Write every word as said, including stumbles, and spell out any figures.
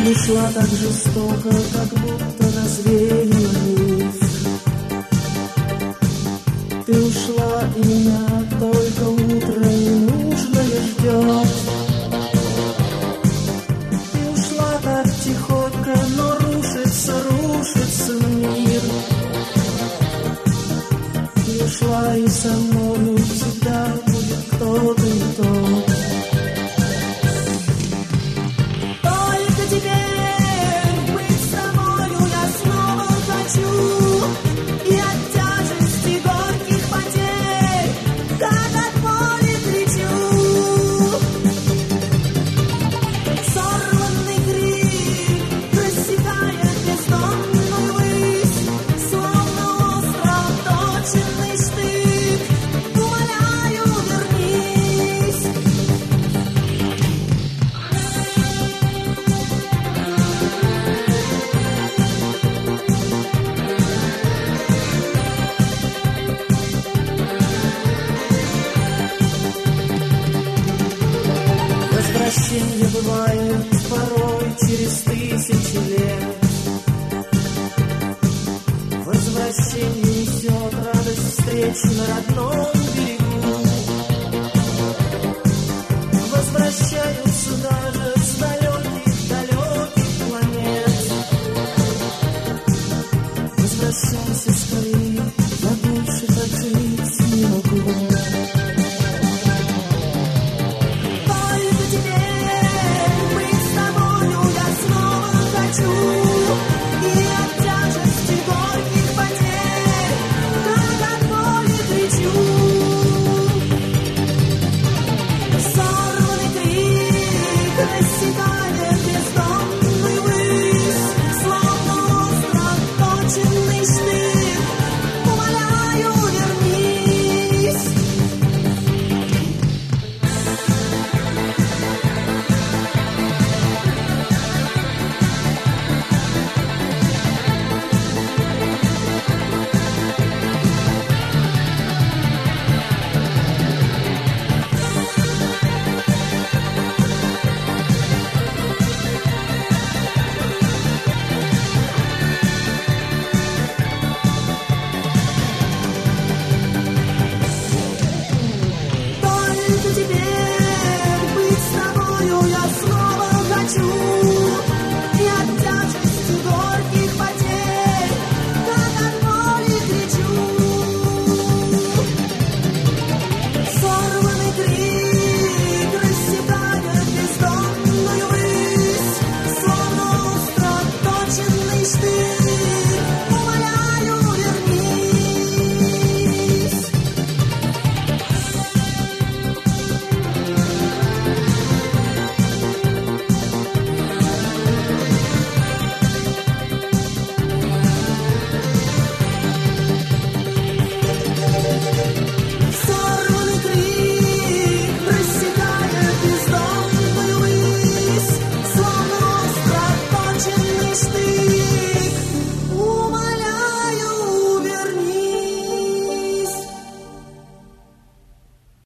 ушла так жестоко, как будто развеяла лист. Ты ушла, и меня только утро ненужное ждет. Ты ушла так тихонько, но рушится, рушится мир. Ты ушла, и со мною всегда будет кто-то не тот. Возвращение бывает порой через тысячи лет. Возвращение несет радость встреч на родном